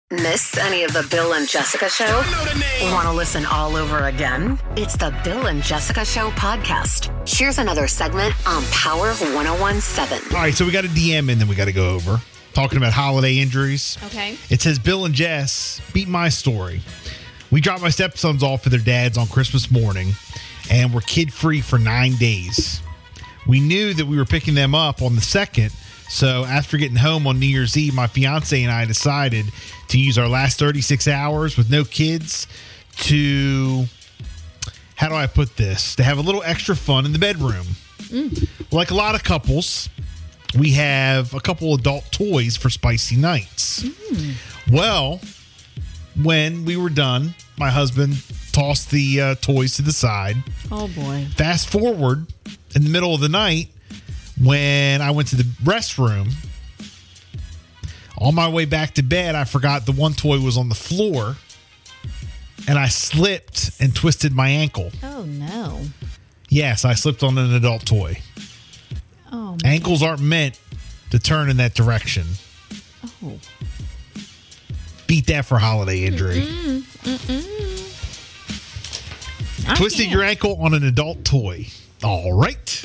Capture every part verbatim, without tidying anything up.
Miss any of the Bill and Jessica Show? Want to listen all over again? It's the Bill and Jessica Show podcast. Here's another segment on Power one oh one point seven. All right, so we got a D M and then we got to go over. Talking about holiday injuries. Okay. It says, Bill and Jess, beat my story. We dropped my stepsons off with their dads on Christmas morning and were kid-free for nine days. We knew that we were picking them up on the second, so after getting home on New Year's Eve, my fiance and I decided to use our last thirty-six hours with no kids to, how do I put this, to have a little extra fun in the bedroom. Mm. Like a lot of couples, we have a couple adult toys for spicy nights. Mm. Well, when we were done, my husband tossed the uh, toys to the side. Oh, boy. Fast forward in the middle of the night when I went to the restroom. On my way back to bed, I forgot the one toy was on the floor, and I slipped and twisted my ankle. Oh, no. Yes, I slipped on an adult toy. Oh, man. Ankles aren't meant to turn in that direction. Oh. Beat that for holiday injury. Mm-mm. Mm-mm. Twisted your ankle on an adult toy. All right.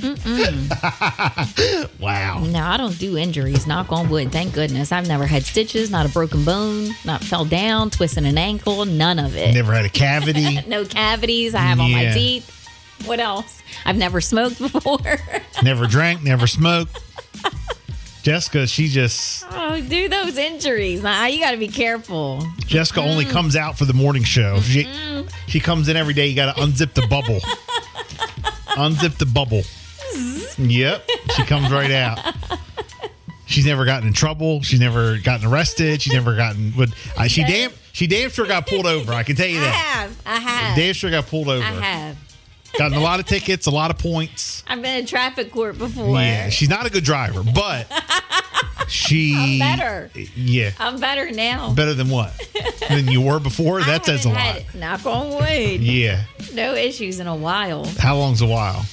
Wow. No, I don't do injuries. Knock on wood. Thank goodness. I've never had stitches, not a broken bone, not fell down, twisting an ankle, none of it. Never had a cavity. No cavities. I have all my Yeah. teeth. What else? I've never smoked before. Never drank, never smoked. Jessica, she just... Oh, do those injuries. Nah, you got to be careful. Jessica mm. only comes out for the morning show. She, she comes in every day. You got to unzip the bubble. Unzip the bubble. Yep. She comes right out. She's never gotten in trouble. She's never gotten arrested. She's never gotten... Uh, she damn She damn sure got pulled over. I can tell you that. I have. I have. Damn sure got pulled over. I have. Gotten a lot of tickets, a lot of points. I've been in traffic court before. Yeah, she's not a good driver, but she... I'm better. Yeah. I'm better now. Better than what? Than you were before? I That says a haven't lot. had, knock on wood. Yeah. No issues in a while. How long's a while?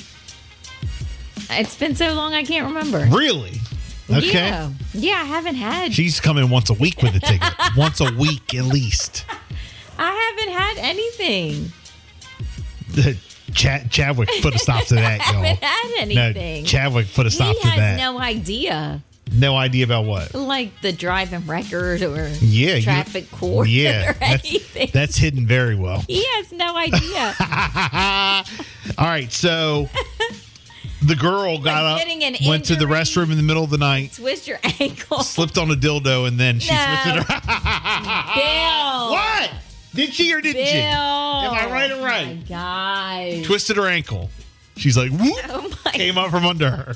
It's been so long I can't remember. Really? Okay. Yeah. Yeah, I haven't had. She's coming once a week with a ticket. Once a week at least. I haven't had anything. Chad, Chadwick put a stop to that, y'all. I haven't had anything. No, Chadwick put a stop he to has that. no idea. No idea about what? Like the driving record or yeah, traffic you, court yeah, or anything. That's, that's hidden very well. He has no idea. All right, so the girl got Like up, getting an went to the injury. restroom in the middle of the night, Twist your ankle. slipped on a dildo, and then she No. twisted her. Bill. What? Did she or didn't Bill. she? Am I right or Oh right? my God. Twisted her ankle. She's like, whoop, Oh my came up from under her.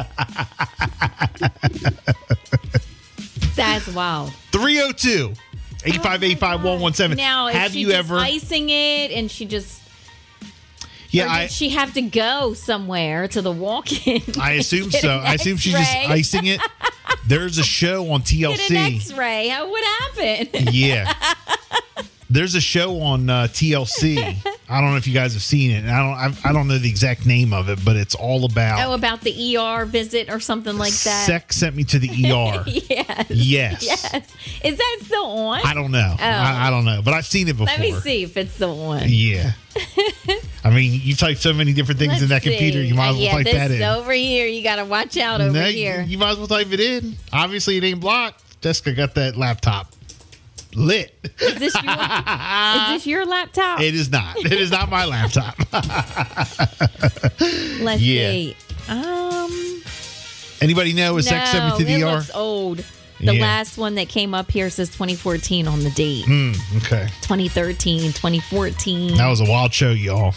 That's wild. three oh two, eight five eight, five one one seven. Now, is Have she you just ever? icing it and she just... Yeah, or did I, she have to go somewhere to the walk-in? I assume Get so. an I assume she's just X-ray? icing it. There's a show on T L Get C. an X-ray. How, what happened? Yeah. There's a show on uh, T L C. I don't know if you guys have seen it. I don't. I, I don't know the exact name of it, but it's all about. Oh, about the E R visit or something like that. Sex sent me to the E R. Yes. Yes. Yes. Is that still on? I don't know. Oh. I, I don't know, but I've seen it before. Let me see if it's still on. Yeah. I mean, you type so many different things Let's in that see. computer. You might as well yeah, type this that in. over here. You got to watch out over No, here. You, you might as well type it in. Obviously, it ain't blocked. Jessica got that laptop lit. Is this your, is this your laptop? It is not. It is not my laptop. Let's yeah. see. Um, Anybody know? Is no, Sex sent me to the it E R? looks old. The Yeah. last one that came up here says twenty fourteen on the date. Mm, okay. twenty thirteen, twenty fourteen. That was a wild show, y'all.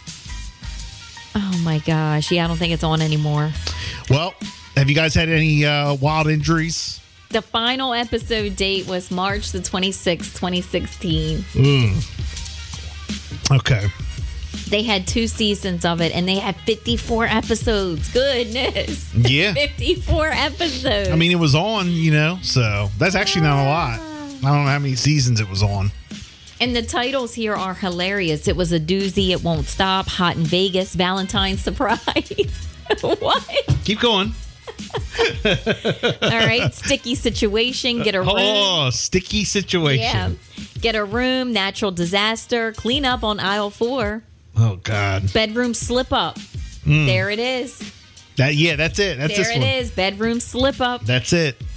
Oh my gosh. Yeah, I don't think it's on anymore. Well, have you guys had any uh, wild injuries? The final episode date was March the twenty-sixth, twenty sixteen. Mm. Okay. They had two seasons of it, and they had fifty-four episodes. Goodness. Yeah. fifty-four episodes. I mean, it was on, you know, so that's actually not a lot. I don't know how many seasons it was on. And the titles here are hilarious. It was a doozy, It Won't Stop, Hot in Vegas, Valentine's Surprise. What? Keep going. All right, sticky situation. Get a room. Oh, sticky situation. Yeah. Get a room, natural disaster, clean up on aisle four. Oh, God. Bedroom slip up. Mm. There it is. That Yeah, that's it. That's there this it one. is. Bedroom slip up. That's it.